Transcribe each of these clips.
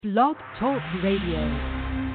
Blog Talk Radio.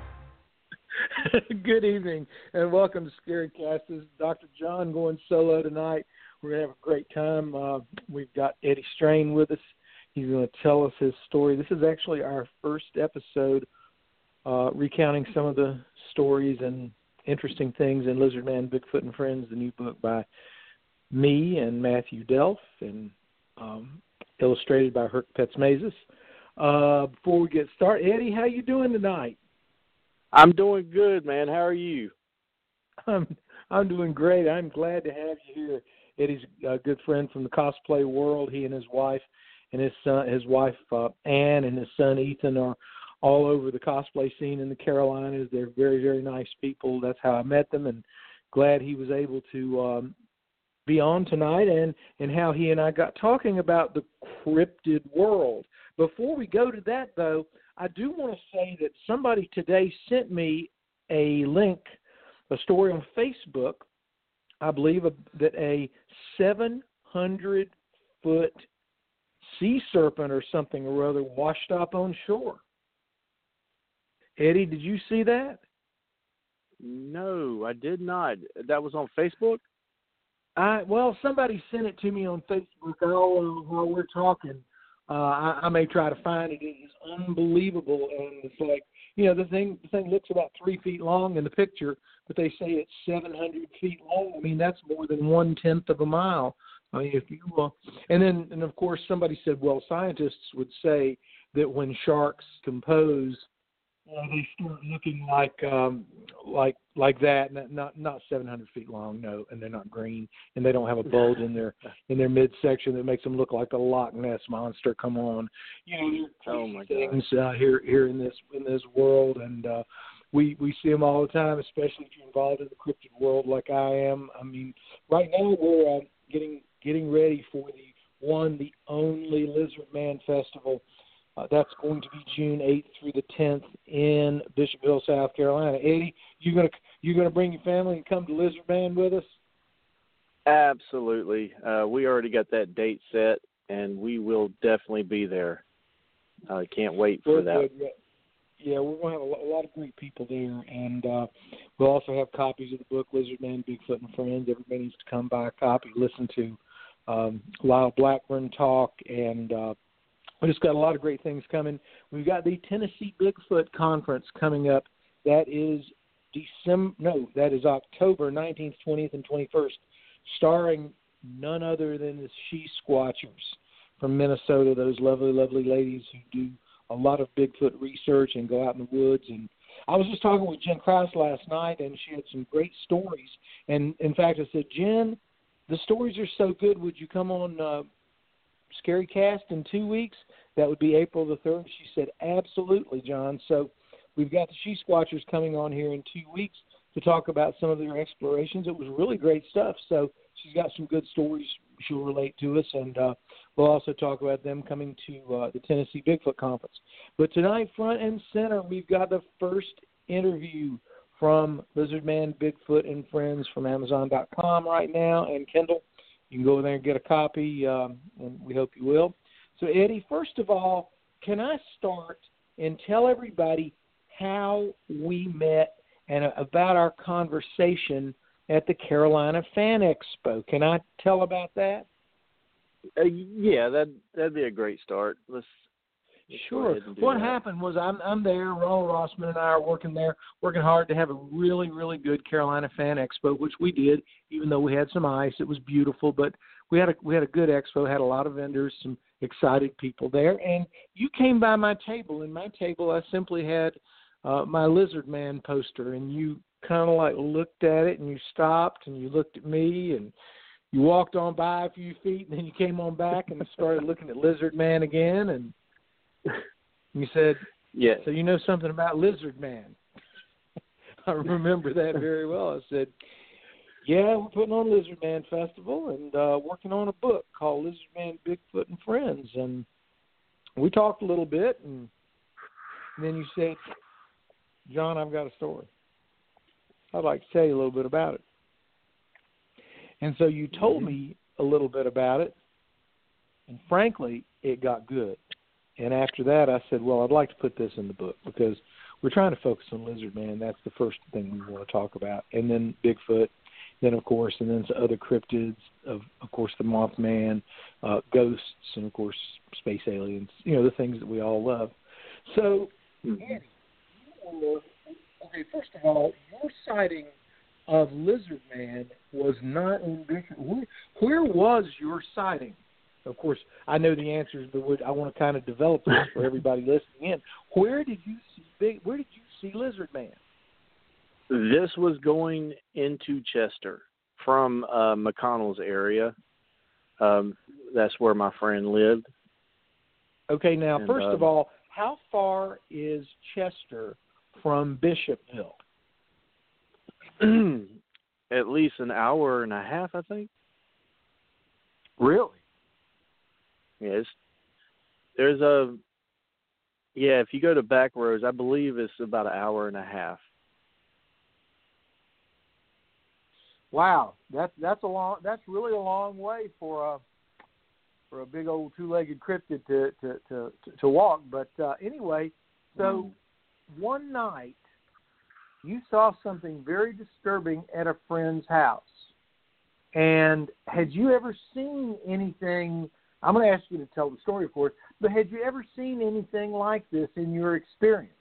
Good evening, and welcome to Scary Cast. This is Dr. John going solo tonight. We're going to have a great time. We've got Eddie Strain with us. He's going to tell us his story. This is actually our first episode recounting some of the stories and interesting things in Lizard Man, Bigfoot, and Friends, the new book by me and Matthew Delph, and illustrated by Herc Petzmazis. Before we get started, Eddie, how you doing tonight? I'm doing good, man. How are you? I'm doing great. I'm glad to have you here. Eddie's a good friend from the cosplay world. He and his wife Ann, and his son Ethan are all over the cosplay scene in the Carolinas. They're very, very nice people. That's how I met them, and glad he was able to be on tonight, and how he and I got talking about the cryptid world. Before we go to that, though, I do want to say that somebody today sent me a link, a story on Facebook, I believe, that a 700-foot sea serpent or something or other washed up on shore. Eddie, did you see that? No, I did not. That was on Facebook? Well, somebody sent it to me on Facebook while we're talking. I may try to find it. It is unbelievable, and it's like, the thing looks about 3 feet long in the picture, but they say it's 700 feet long. I mean, that's more than 1/10 of a mile. I mean, if you and of course somebody said, well, scientists would say that when sharks compose, they start looking like that, not 700 feet long, no, and they're not green, and they don't have a bulge in their midsection that makes them look like the Loch Ness monster. Come on, oh my things here in this world, and we see them all the time, especially if you're involved in the cryptid world like I am. I mean, right now we're getting ready for the only Lizard Man Festival. That's going to be June 8th through the 10th in Bishopville, South Carolina. Eddie, you gonna bring your family and come to Lizard Man with us? Absolutely. We already got that date set, and we will definitely be there. I can't wait for that. Yeah, we're going to have a lot of great people there, and we'll also have copies of the book Lizard Man, Bigfoot, and Friends. Everybody needs to come buy a copy, listen to Lyle Blackburn talk, and we just got a lot of great things coming. We've got the Tennessee Bigfoot Conference coming up. That is October 19th, 20th, and 21st, starring none other than the She Squatchers from Minnesota, those lovely, lovely ladies who do a lot of Bigfoot research and go out in the woods. And I was just talking with Jen Krause last night, and she had some great stories. And, in fact, I said, Jen, the stories are so good. Would you come on Scary Cast in 2 weeks? That would be April the 3rd. She said, absolutely, John. So we've got the She Squatchers coming on here in 2 weeks to talk about some of their explorations. It was really great stuff. So she's got some good stories she'll relate to us, and we'll also talk about them coming to the Tennessee Bigfoot Conference. But tonight, front and center, we've got the first interview from Lizard Man, Bigfoot, and Friends from Amazon.com right now, and Kindle. You can go there and get a copy, and we hope you will. So, Eddie, first of all, can I start and tell everybody how we met and about our conversation at the Carolina Fan Expo? Can I tell about that? Yeah, that'd be a great start. Let's Sure. What happened was I'm there. Ronald Rossman and I are working there, working hard to have a really, really good Carolina Fan Expo, which we did, even though we had some ice. It was beautiful, but we had a good expo, had a lot of vendors, some excited people there. And you came by my table. In my table, I simply had my Lizard Man poster, and you kind of like looked at it, and you stopped, and you looked at me, and you walked on by a few feet, and then you came on back and started looking at Lizard Man again, and you said, yeah. So you know something about Lizard Man? I remember that very well. I said, yeah, we're putting on Lizard Man Festival and working on a book called Lizard Man, Bigfoot, and Friends. And we talked a little bit, and then you said, John, I've got a story. I'd like to tell you a little bit about it. And so you told me a little bit about it, and frankly, it got good. And after that, I said, well, I'd like to put this in the book because we're trying to focus on lizard man. That's the first thing we want to talk about. And then Bigfoot, then, of course, and then some other cryptids, of course, the Mothman, ghosts, and, of course, space aliens, the things that we all love. So, Eddie, okay, first of all, your sighting of Lizard Man was not in Bigfoot. Where was your sighting? Of course, I know the answers, but I want to kind of develop this for everybody listening in. Where did you see Lizard Man? This was going into Chester from McConnell's area. That's where my friend lived. Okay, now, first of all, how far is Chester from Bishopville? At least an hour and a half, I think. Really? Yes. If you go to Backroads, I believe it's about an hour and a half. Wow, that's really a long way for a big old two-legged cryptid to walk. But anyway, so one night you saw something very disturbing at a friend's house. And had you ever seen anything? I'm going to ask you to tell the story, of course, but had you ever seen anything like this in your experience?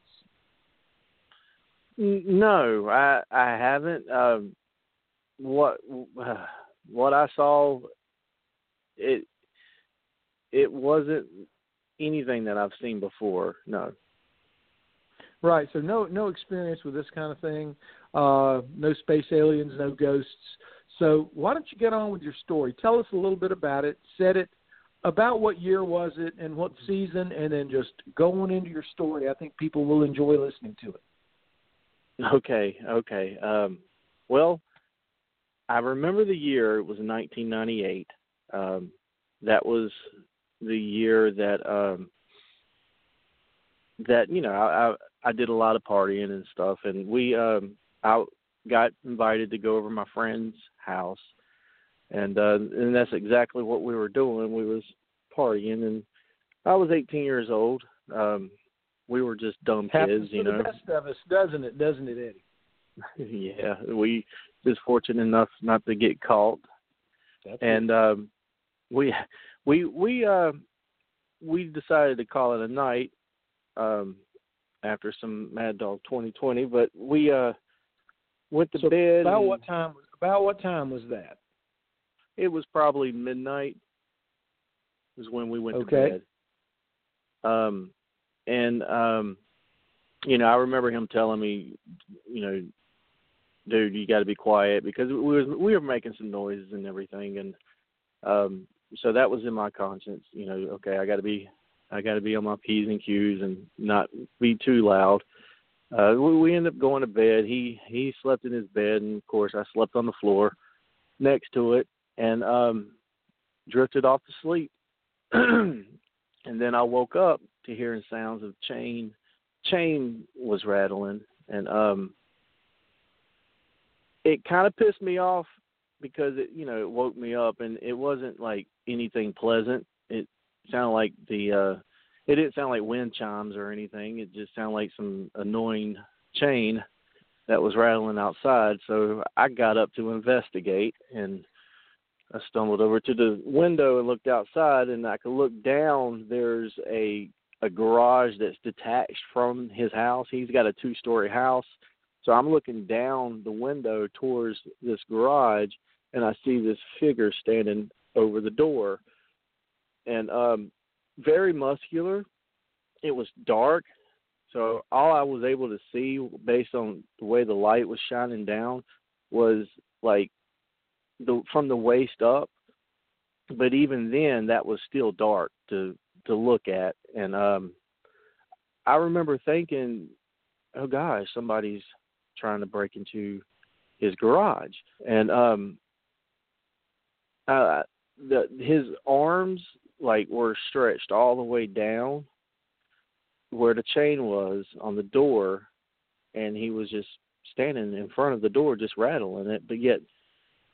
No, I haven't. What I saw, it wasn't anything that I've seen before. No. Right. So no experience with this kind of thing. No space aliens, no ghosts. So why don't you get on with your story? Tell us a little bit about it. Set it. About what year was it and what season, and then just go on into your story. I think people will enjoy listening to it. Okay. Well, I remember the year. It was 1998. That was the year that I did a lot of partying and stuff, and I got invited to go over to my friend's house, and that's exactly what we were doing. We was partying, and I was 18 years old. We were just dumb Happens kids, to the best of us, doesn't it, Eddie? Yeah, we just fortunate enough not to get caught. And we decided to call it a night after some Mad Dog 2020, but we went to bed. About what time was that? It was probably midnight. Was when we went to bed. I remember him telling me, dude, you got to be quiet, because we were making some noises and everything, and so that was in my conscience. Okay, I got to be on my P's and Q's and not be too loud. We ended up going to bed. He slept in his bed, and of course I slept on the floor next to it, and drifted off to sleep. And then I woke up to hearing sounds of chain was rattling, and it kind of pissed me off because it woke me up, and it wasn't like anything pleasant. It sounded like it didn't sound like wind chimes or anything. It just sounded like some annoying chain that was rattling outside. So I got up to investigate, and I stumbled over to the window and looked outside, and I could look down. There's a garage that's detached from his house. He's got a 2-story house. So I'm looking down the window towards this garage, and I see this figure standing over the door. And very muscular. It was dark. So all I was able to see, based on the way the light was shining down, was like from the waist up, but even then that was still dark to look at. And I remember thinking, oh gosh, somebody's trying to break into his garage. And his arms were stretched all the way down where the chain was on the door, and he was just standing in front of the door just rattling it, but yet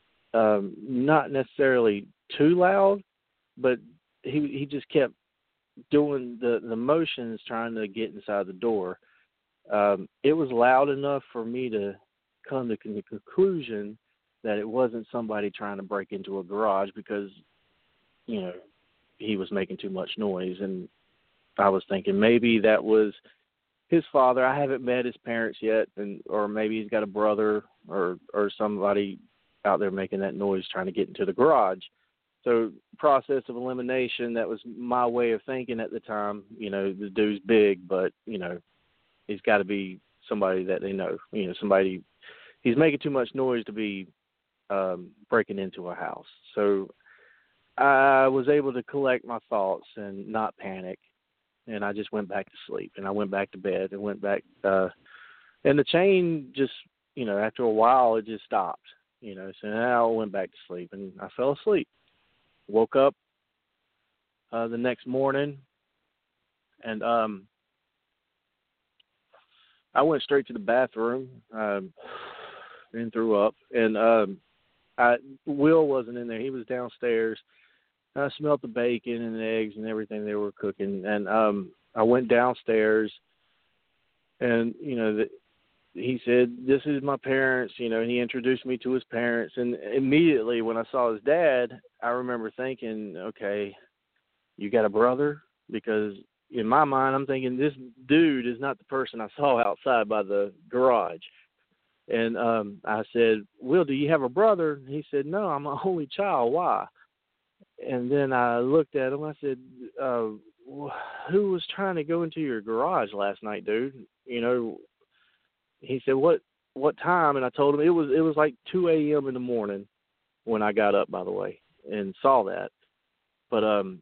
not necessarily too loud, but he just kept doing the motions trying to get inside the door, it was loud enough for me to come to the conclusion that it wasn't somebody trying to break into a garage because, you know, he was making too much noise. And I was thinking maybe that was his father. I haven't met his parents yet, or maybe he's got a brother or somebody out there making that noise trying to get into the garage. So process of elimination, that was my way of thinking at the time. You know, the dude's big, but, you know, he's got to be somebody that they know. You know, somebody, he's making too much noise to be breaking into a house. So I was able to collect my thoughts and not panic, and I just went back to sleep. And I went back to bed and went back. And the chain just, you know, after a while, it just stopped. You know, so now I went back to sleep, and I fell asleep. Woke up the next morning, and I went straight to the bathroom and threw up. And Will wasn't in there. He was downstairs. I smelled the bacon and the eggs and everything they were cooking. And I went downstairs, and, you know, he said, "This is my parents," you know, and he introduced me to his parents. And immediately when I saw his dad, I remember thinking, okay, you got a brother? Because in my mind, I'm thinking this dude is not the person I saw outside by the garage. And I said, "Will, do you have a brother?" And he said, "No, I'm an only child. Why?" And then I looked at him. I said, "Who was trying to go into your garage last night, dude?" You know, he said, "What time?" And I told him it was like 2 a.m. in the morning when I got up, by the way, and saw that. But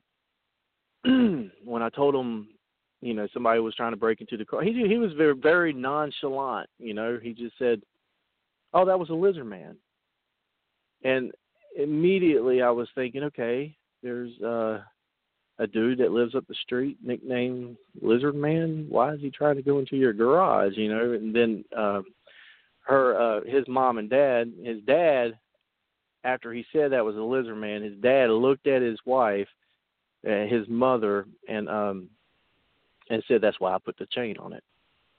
when I told him, you know, somebody was trying to break into the car, he was very, very nonchalant. You know, he just said, "Oh, that was a lizard man." And immediately I was thinking, okay, there's a dude that lives up the street nicknamed Lizard Man. Why is he trying to go into your garage? You know, and then his mom and dad, his dad, after he said that was a lizard man, his dad looked at his wife, his mother, and said, "That's why I put the chain on it."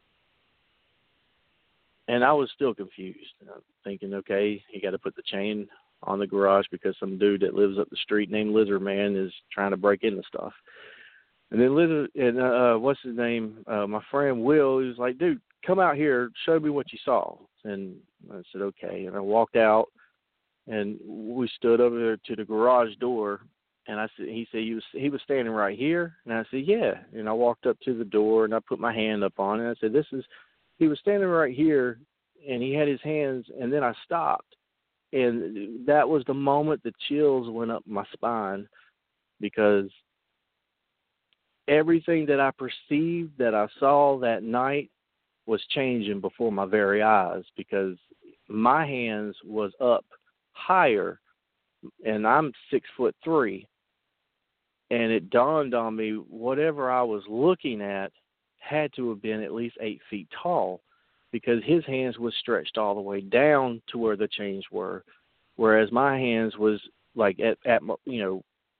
And I was still confused, thinking, okay, you got to put the chain on the garage because some dude that lives up the street named Lizard Man is trying to break into stuff. And then what's his name? My friend Will, he was like, "Dude, come out here, show me what you saw." And I said, okay. And I walked out, and we stood over there to the garage door. And I said, he said he was standing right here. And I said, "Yeah." And I walked up to the door, and I put my hand up on it. I said, he was standing right here, and he had his hands, and then I stopped. And that was the moment the chills went up my spine, because everything that I perceived, that I saw that night, was changing before my very eyes, because my hands was up higher, and I'm 6'3", and it dawned on me whatever I was looking at had to have been at least 8 feet tall, because his hands was stretched all the way down to where the chains were, whereas my hands was like at you know,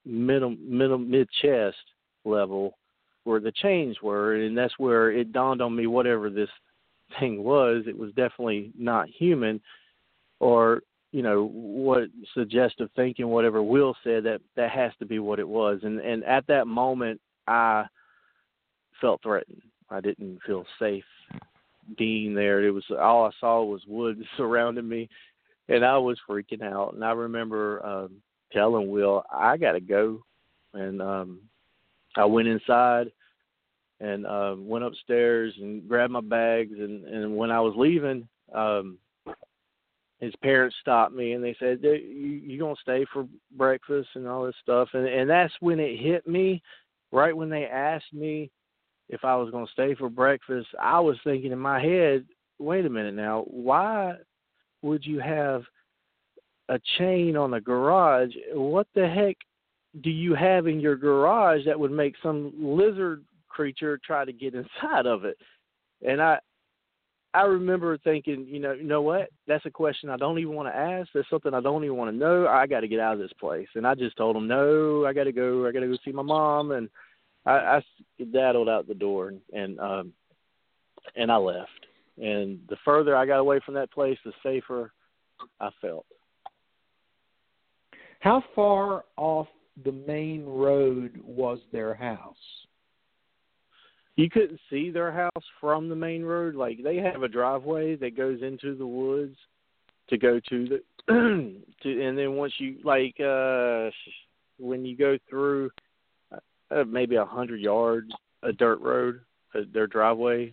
mid chest level where the chains were. And that's where it dawned on me, whatever this thing was, it was definitely not human, or, you know, what suggestive thinking, whatever Will said, that has to be what it was. And at that moment, I felt threatened. I didn't feel safe being there. It was all I saw was wood surrounding me, and I was freaking out. And I remember telling Will, "I got to go." And I went inside and went upstairs and grabbed my bags. And when I was leaving, his parents stopped me, and they said, you going to stay for breakfast and all this stuff? And that's when it hit me, right when they asked me if I was going to stay for breakfast. I was thinking in my head, wait a minute now, why would you have a chain on a garage? What the heck do you have in your garage that would make some lizard creature try to get inside of it? And I remember thinking, you know what? That's a question I don't even want to ask. That's something I don't even want to know. I got to get out of this place. And I just told him, no, I got to go. I got to go see my mom. And I skedaddled out the door and I left. And the further I got away from that place, the safer I felt. How far off the main road was their house? You couldn't see their house from the main road. Like, they have a driveway that goes into the woods to go to the and then once you, like, when you go through maybe 100 yards, a dirt road, their driveway.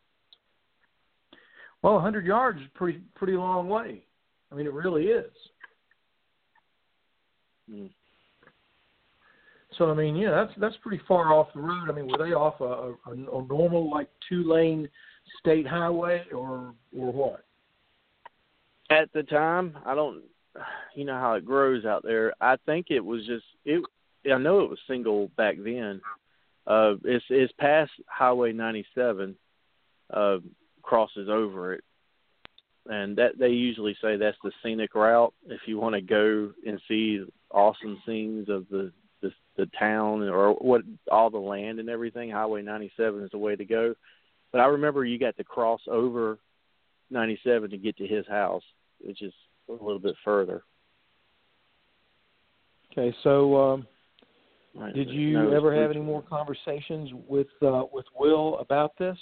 Well, 100 yards is pretty long way. I mean, it really is. Mm. So, I mean, yeah, that's pretty far off the road. I mean, were they off a normal, like, 2-lane state highway or what? At the time, I don't, you know how it grows out there. I think it was just, I know it was single back then. It's past Highway 97, crosses over it. And that they usually say that's the scenic route if you want to go and see awesome scenes of the town or what all the land and everything. Highway 97 is the way to go. But I remember you got to cross over 97 to get to his house, which is a little bit further. Okay, so did you ever have any more conversations with Will about this?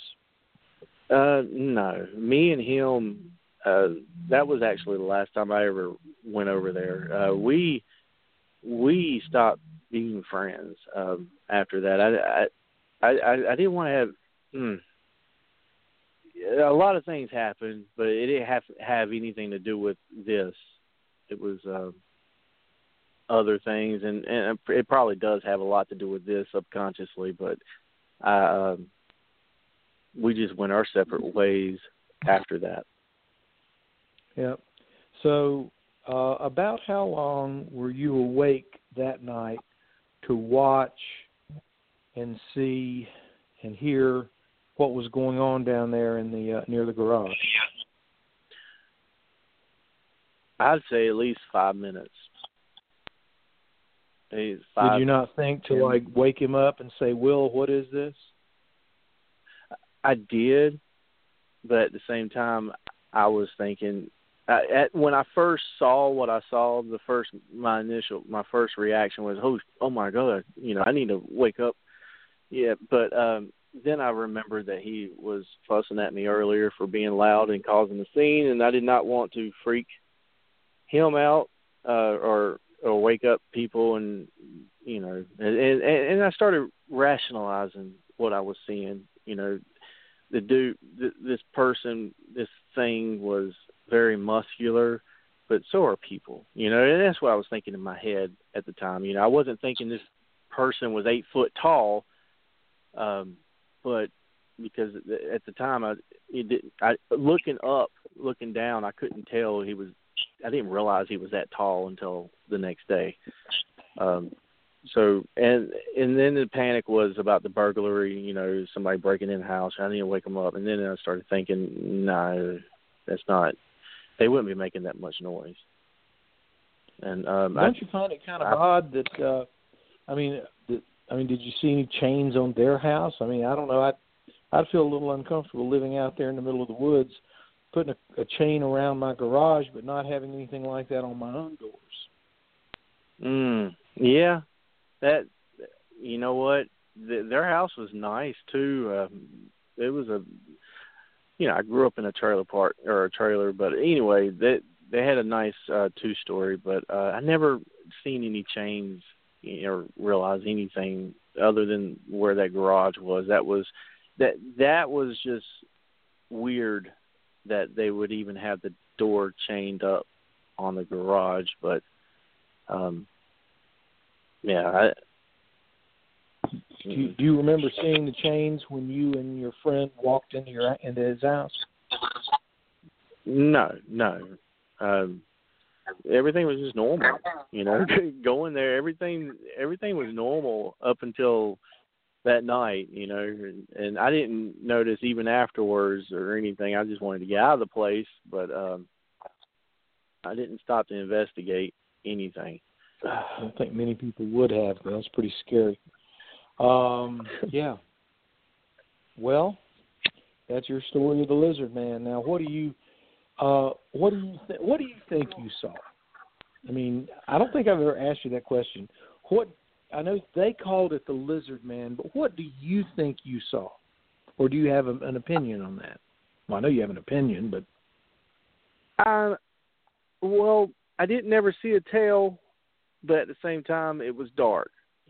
No, me and him. That was actually the last time I ever went over there. We stopped being friends after that. I didn't want to have. A lot of things happened, but it didn't have anything to do with this. It was other things, and it probably does have a lot to do with this subconsciously. But we just went our separate ways after that. Yeah. So, about how long were you awake that night to watch and see and hear what was going on down there in the near the garage? I'd say at least 5 minutes. Did you not think to like wake him up and say, "Will, what is this?" I did, but at the same time, I was thinking. When I first saw what I saw, my first reaction was, oh my God, I need to wake up. Yeah, but then I remembered that he was fussing at me earlier for being loud and causing a scene, and I did not want to freak him out or wake up people, and and I started rationalizing what I was seeing. The dude, this person, this thing was very muscular, but so are people, and that's what I was thinking in my head at the time. I wasn't thinking this person was 8 foot tall, but because at the time looking down, I couldn't tell I didn't realize he was that tall until the next day. So, and then the panic was about the burglary, somebody breaking in the house. I need to wake them up. And then I started thinking, no, that's not, they wouldn't be making that much noise. And don't you find it kind of odd that, did you see any chains on their house? I mean, I don't know. I'd feel a little uncomfortable living out there in the middle of the woods, putting a chain around my garage, but not having anything like that on my own doors. Yeah. That, you know what? Their house was nice too. It was I grew up in a trailer park or a trailer, but anyway, they had a nice 2-story. But I never seen any chains or realized anything other than where that garage was. That was just weird that they would even have the door chained up on the garage, but. Yeah. Do you remember seeing the chains when you and your friend walked into his house? No. Everything was just normal. Going there, everything was normal up until that night. And I didn't notice even afterwards or anything. I just wanted to get out of the place, but I didn't stop to investigate anything. I don't think many people would have. That's pretty scary. Yeah. Well, that's your story of the lizard man. Now, what do you think you saw? I mean, I don't think I've ever asked you that question. I know they called it the lizard man, but what do you think you saw? Or do you have an opinion on that? Well, I know you have an opinion, but well, I didn't never see a tail, but at the same time, it was dark.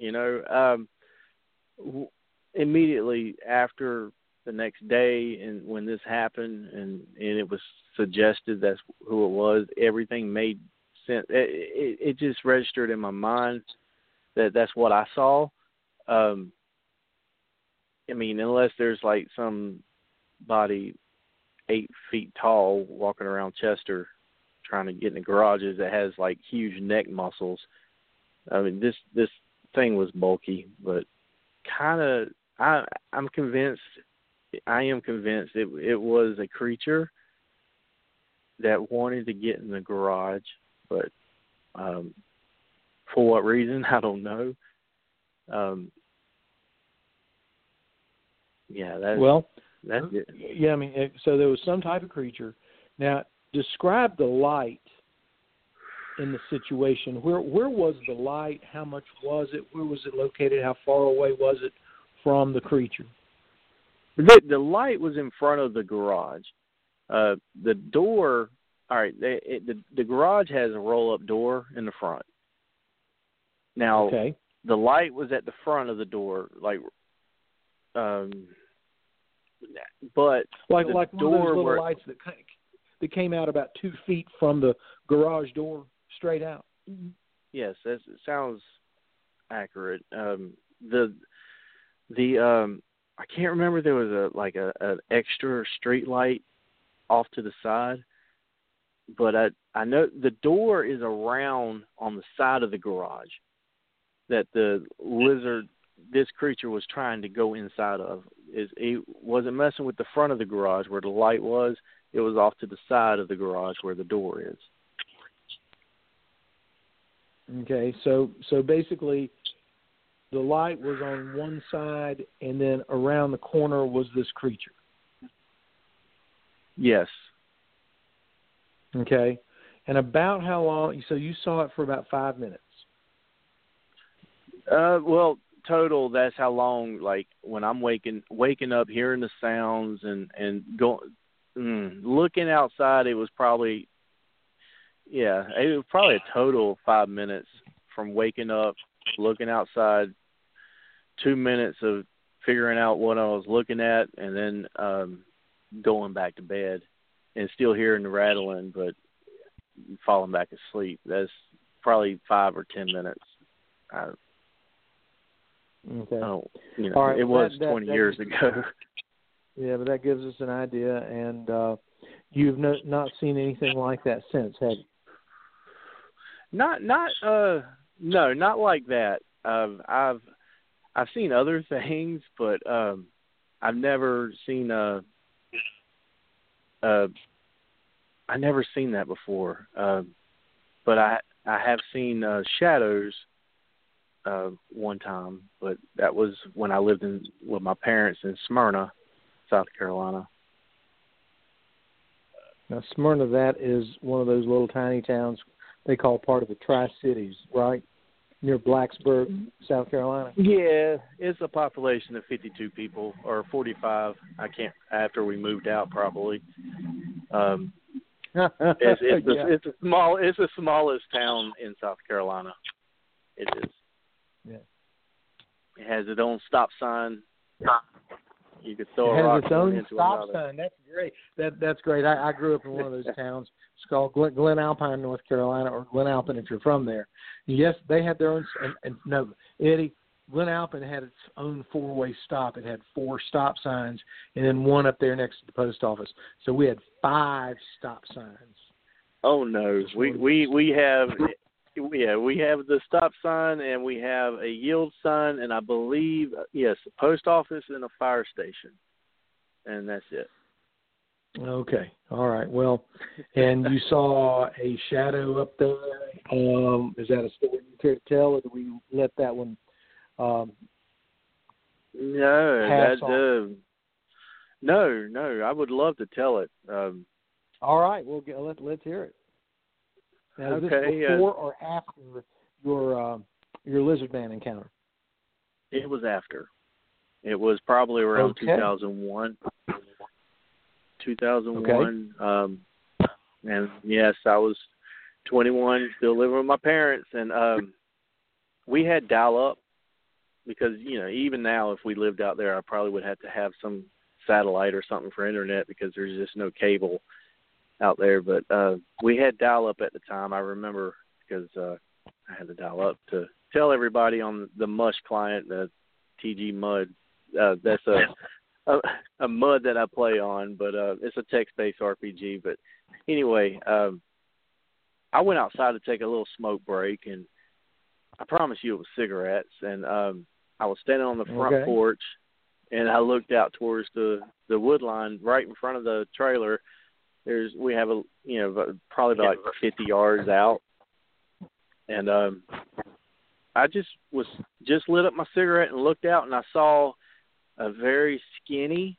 Immediately after the next day, and when this happened, and it was suggested that's who it was, everything made sense. It just registered in my mind that that's what I saw. I mean, unless there's like somebody 8 feet tall walking around Chester trying to get in the garages that has like huge neck muscles. I mean, this thing was bulky, but kind of, I am convinced it was a creature that wanted to get in the garage, but for what reason, I don't know. That's it. Yeah, I mean, so there was some type of creature. Now, describe the light in the situation. Where was the light? How much was it? Where was it located? How far away was it from the creature? The light was in front of the garage. The door, all right, the garage has a roll-up door in the front. Now, okay. The light was at the front of the door, but like the one door of those little lights that came out about 2 feet from the garage door, straight out. Yes, it sounds accurate. The I can't remember, there was an extra street light off to the side, but I know the door is around on the side of the garage that the lizard, this creature, was trying to go inside of. It wasn't messing with the front of the garage where the light was. It was off to the side of the garage where the door is. Okay, so basically the light was on one side, and then around the corner was this creature. Yes. Okay, and about how long? So you saw it for about 5 minutes. Well, total, that's how long. Like when I'm waking up, hearing the sounds and looking outside, it was probably a total of 5 minutes from waking up, looking outside, 2 minutes of figuring out what I was looking at, and then going back to bed and still hearing the rattling, but falling back asleep. That's probably 5 or 10 minutes. Okay. All right, it was 20 years ago. Yeah, but that gives us an idea, and you've not seen anything like that since, have you? No, not like that. I've seen other things, but I've never seen I never seen that before. But I have seen shadows one time, but that was when I lived with my parents in Smyrna, South Carolina. Now, Smyrna, that is one of those little tiny towns they call part of the Tri-Cities, right? Near Blacksburg, South Carolina. Yeah, it's a population of 52 people, or 45. After we moved out, probably. It's the smallest town in South Carolina. It is. Yeah. It has its own stop sign. You could throw a rock it has its own into stop another. sign. That's great. That's great. I grew up in one of those towns. It's called Glen Alpine, North Carolina, or Glen Alpine if you're from there. Yes, they had their own. And no, Eddie, Glen Alpine had its own 4-way stop. It had 4 stop signs, and then one up there next to the post office. So we had 5 stop signs. Oh no, we have. Yeah, we have the stop sign, and we have a yield sign, and I believe, yes, a post office and a fire station, and that's it. Okay, all right. Well, and you saw a shadow up there. Is that a story you care to tell, or do we let that one No, pass on? no. I would love to tell it. All right, well, let's hear it. Now, is Okay. this before or after your lizard man encounter? It was after. It was probably around Okay. 2001. 2001. Okay. And yes, I was 21, still living with my parents, and we had dial-up because, even now if we lived out there, I probably would have to have some satellite or something for internet because there's just no cable out there. But we had dial-up at the time, I remember, because I had to dial up to tell everybody on the Mush client, the TG Mud. That's a mud that I play on, but it's a text-based RPG. But anyway, I went outside to take a little smoke break, and I promise you it was cigarettes. And I was standing on the front porch, and I looked out towards the wood line right in front of the trailer. We have probably about 50 yards out, and I just lit up my cigarette and looked out, and I saw a very skinny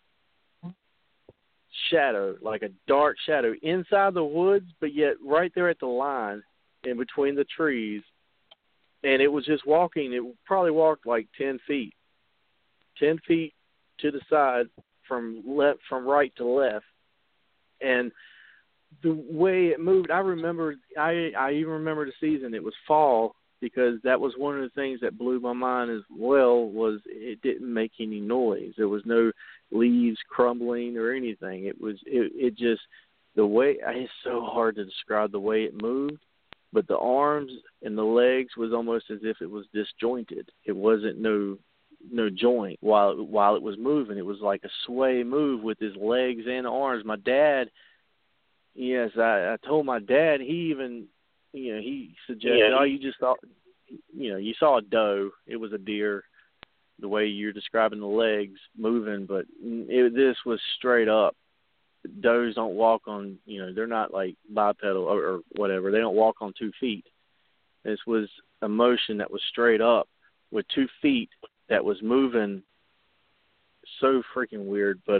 shadow, like a dark shadow inside the woods, but yet right there at the line in between the trees. And it was just walking. It probably walked like 10 feet to the side from right to left. And the way it moved, I even remember the season. It was fall, because that was one of the things that blew my mind as well, was it didn't make any noise. There was no leaves crumbling or anything. It just, the way, it's so hard to describe the way it moved, but the arms and the legs was almost as if it was disjointed. It wasn't no joint while it was moving. It was like a sway move with his legs and arms. My dad, yes, I told my dad, he even, he suggested, you just thought, you saw a doe. It was a deer, the way you're describing the legs moving, but this was straight up. Does don't walk on, they're not like bipedal or whatever. They don't walk on 2 feet. This was a motion that was straight up with 2 feet that was moving. So freaking weird. But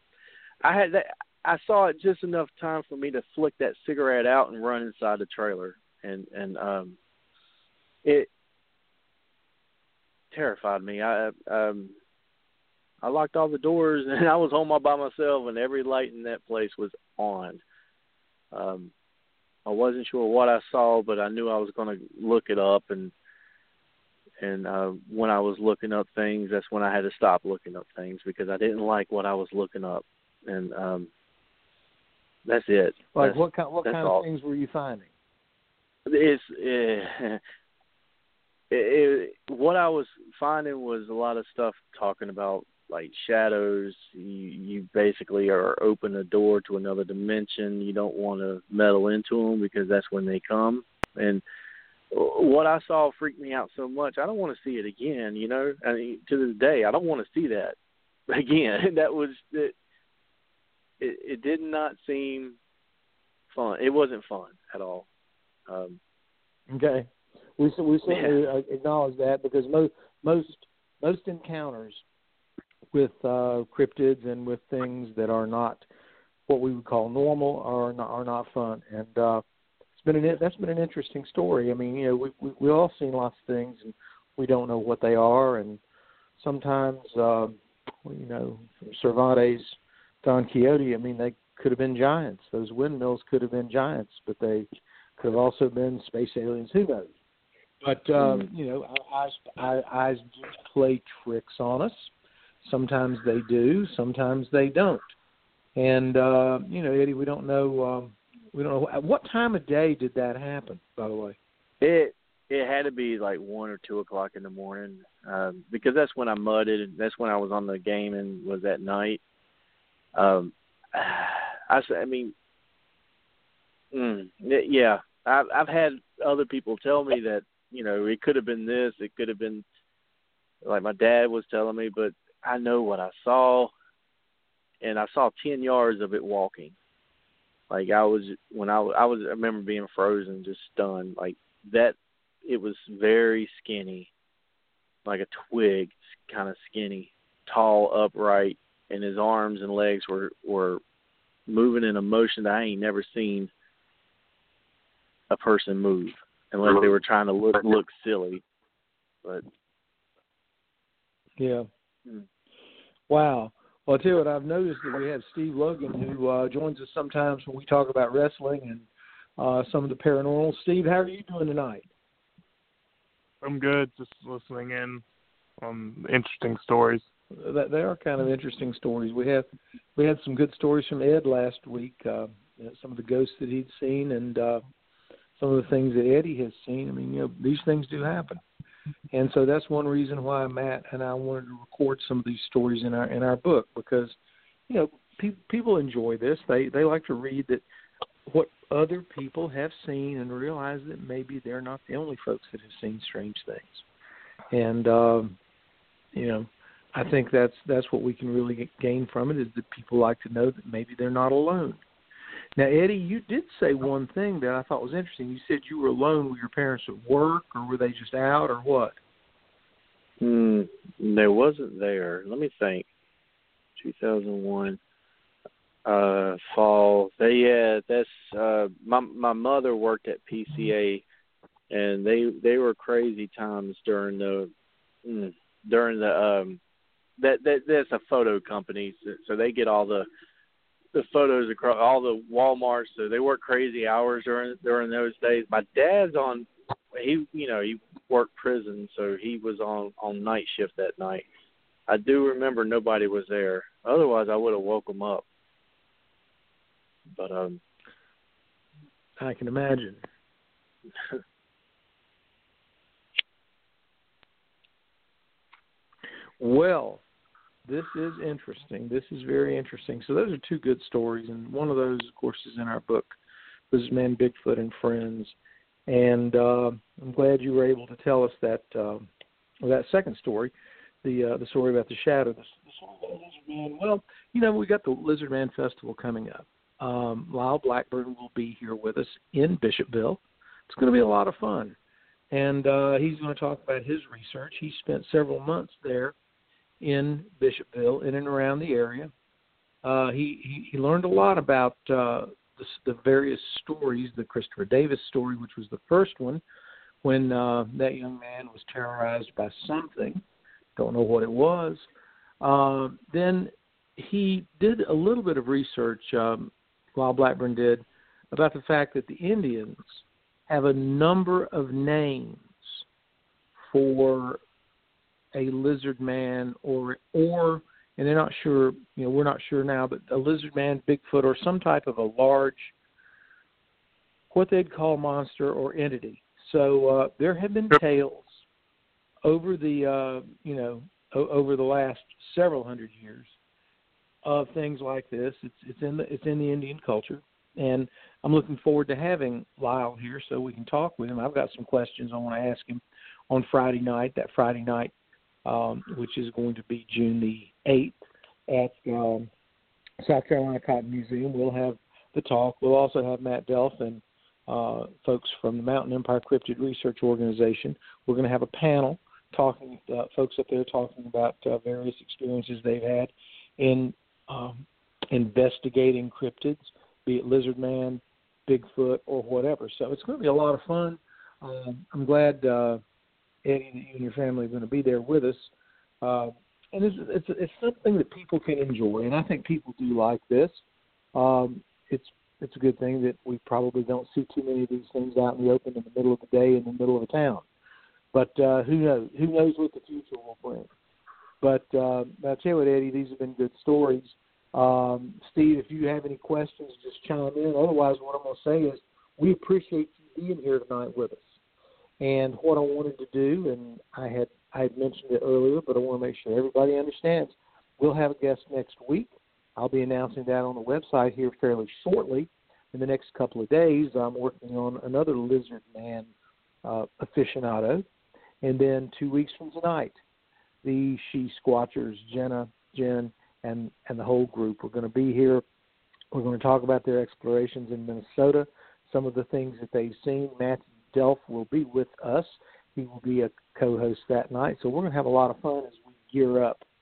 I saw it just enough time for me to flick that cigarette out and run inside the trailer, and it terrified me. I locked all the doors, and I was home all by myself, and every light in that place was on. I wasn't sure what I saw, but I knew I was going to look it up, and when I was looking up things, that's when I had to stop looking up things, because I didn't like what I was looking up, and that's it. Like what kind of things were you finding? What I was finding was a lot of stuff talking about like shadows. You basically are open a door to another dimension. You don't want to meddle into them because that's when they come. And what I saw freaked me out so much. I don't want to see it again. I mean, to this day, I don't want to see that again. That was it. It did not seem fun. It wasn't fun at all. Okay, we certainly acknowledge that, because most encounters with cryptids and with things that are not what we would call normal are not fun. And that's been an interesting story. I mean, we all seen lots of things, and we don't know what they are. And sometimes, Cervantes, Don Quixote, I mean, they could have been giants. Those windmills could have been giants, but they could have also been space aliens. Who knows? But our eyes do play tricks on us. Sometimes they do, sometimes they don't. And Eddie, we don't know. At what time of day did that happen, by the way? It had to be like 1 or 2 o'clock in the morning, because that's when I mudded, and that's when I was on the game, and was at night. I've had other people tell me that it could have been this, it could have been, like my dad was telling me, but I know what I saw, and I saw 10 yards of it walking. Like I remember being frozen, just stunned, like that. It was very skinny, like a twig, kind of skinny, tall, upright, and his arms and legs were moving in a motion that I ain't never seen a person move, unless they were trying to look silly. But yeah, wow. Well, I tell you what, I've noticed that we have Steve Logan, who joins us sometimes when we talk about wrestling and some of the paranormal. Steve, how are you doing tonight? I'm good, just listening in on interesting stories. They are kind of interesting stories. We had some good stories from Ed last week. Some of the ghosts that he'd seen, and some of the things that Eddie has seen. I mean, these things do happen, and so that's one reason why Matt and I wanted to record some of these stories in our book, because people enjoy this. They like to read that what other people have seen and realize that maybe they're not the only folks that have seen strange things, and I think that's what we can really gain from it, is that people like to know that maybe they're not alone. Now, Eddie, you did say one thing that I thought was interesting. You said you were alone with your parents at work, or were they just out, or what? They wasn't there. Let me think. 2001 fall. That's my mother worked at PCA, and they were crazy times during the that's a photo company, so they get all the photos across all the Walmarts. So they work crazy hours during those days. My dad's he worked prison, so he was on night shift that night. I do remember nobody was there. Otherwise, I would have woke him up. But I can imagine. Well, this is interesting. This is very interesting. So those are two good stories, and one of those, of course, is in our book, Lizardman, Bigfoot, and Friends. And I'm glad you were able to tell us that second story, the story about the shadow. The story about Lizardman. Well, we got the Lizardman Festival coming up. Lyle Blackburn will be here with us in Bishopville. It's going to be a lot of fun. And he's going to talk about his research. He spent several months there in Bishopville, in and around the area. He learned a lot about the various stories, the Christopher Davis story, which was the first one, when that young man was terrorized by something. Don't know what it was. Then he did a little bit of research, Lyle Blackburn did, about the fact that the Indians have a number of names for a lizard man or and they're not sure, we're not sure now, but a lizard man, Bigfoot, or some type of a large, what they'd call monster or entity. So there have been tales over the, over the last several hundred years of things like this. It's in the Indian culture, and I'm looking forward to having Lyle here so we can talk with him. I've got some questions I want to ask him on Friday night, which is going to be June the 8th at South Carolina Cotton Museum. We'll have the talk. We'll also have Matt Delf and folks from the Mountain Empire Cryptid Research Organization. We're going to have a panel talking, folks up there talking about various experiences they've had in investigating cryptids, be it lizard man, Bigfoot, or whatever. So it's going to be a lot of fun. I'm glad, Eddie, that you and your family are going to be there with us. And it's something that people can enjoy, and I think people do like this. It's a good thing that we probably don't see too many of these things out in the open in the middle of the day in the middle of a town. But who knows? Who knows what the future will bring? But I'll tell you what, Eddie, these have been good stories. Steve, if you have any questions, just chime in. Otherwise, what I'm going to say is we appreciate you being here tonight with us. And what I wanted to do, and I had mentioned it earlier, but I want to make sure everybody understands, we'll have a guest next week. I'll be announcing that on the website here fairly shortly. In the next couple of days, I'm working on another lizard man aficionado. And then 2 weeks from tonight, the She Squatchers, Jen, and the whole group are going to be here. We're going to talk about their explorations in Minnesota, some of the things that they've seen. Matthew Delf will be with us. He will be a co-host that night. So we're going to have a lot of fun as we gear up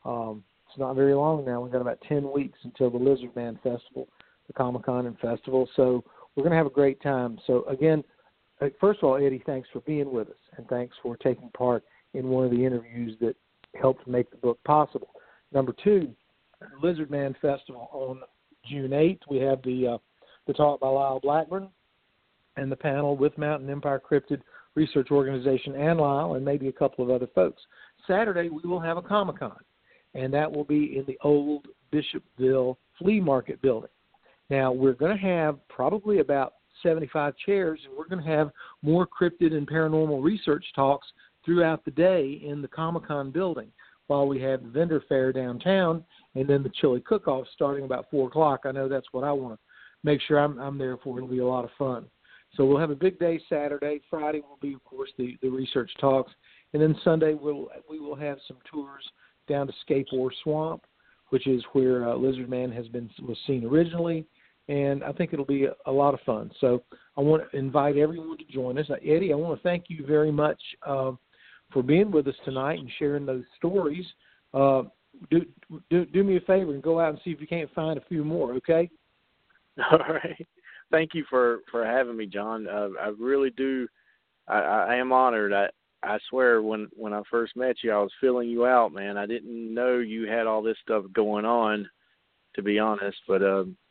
It's not very long now. We've got about 10 weeks until the Lizard Man Festival, the Comic-Con and Festival. So we're going to have a great time. So, again, first of all, Eddie, thanks for being with us, and thanks for taking part in one of the interviews that helped make the book possible. Number two, the Lizard Man Festival on June 8th. We have the talk by Lyle Blackburn and the panel with Mountain Empire Cryptid Research Organization and Lyle and maybe a couple of other folks. Saturday, we will have a Comic-Con, and that will be in the old Bishopville Flea Market building. Now, we're going to have probably about 75 chairs, and we're going to have more cryptid and paranormal research talks throughout the day in the Comic-Con building while we have the vendor fair downtown and then the chili cook-off starting about 4 o'clock. I know that's what I want to make sure I'm there for. It'll be a lot of fun. So we'll have a big day Saturday. Friday will be, of course, the research talks. And then Sunday we will have some tours down to Scapore Swamp, which is where Lizard Man was seen originally. And I think it'll be a lot of fun. So I want to invite everyone to join us. Eddie, I want to thank you very much for being with us tonight and sharing those stories. Do me a favor and go out and see if you can't find a few more, okay? All right. Thank you for having me, John. I really do. I am honored. I swear when I first met you, I was filling you out, man. I didn't know you had all this stuff going on, to be honest, but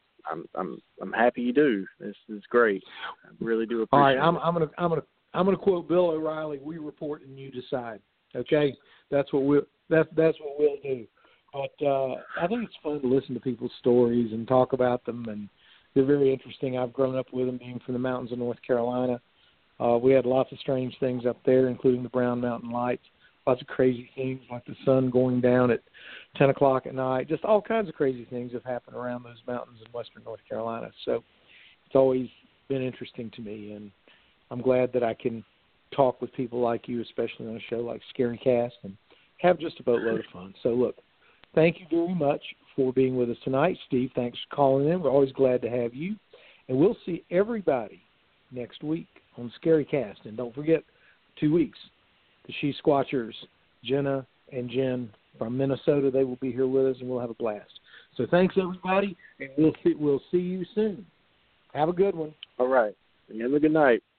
I'm happy you do. This is great. I really do appreciate it. All right, I'm gonna quote Bill O'Reilly. We report and you decide. Okay, that's what we'll do. But I think it's fun to listen to people's stories and talk about them, and they're very interesting. I've grown up with them, being from the mountains of North Carolina. We had lots of strange things up there, including the Brown Mountain Lights. Lots of crazy things like the sun going down at 10 o'clock at night. Just all kinds of crazy things have happened around those mountains in western North Carolina. So it's always been interesting to me, and I'm glad that I can talk with people like you, especially on a show like Scary Cast, and have just a boatload of fun. So, look, thank you very much for being with us tonight. Steve, thanks for calling in. We're always glad to have you. And we'll see everybody next week on Scary Cast. And don't forget, 2 weeks, the She Squatchers, Jenna and Jen from Minnesota, they will be here with us, and we'll have a blast. So thanks, everybody, and we'll see you soon. Have a good one. All right. Have a good night.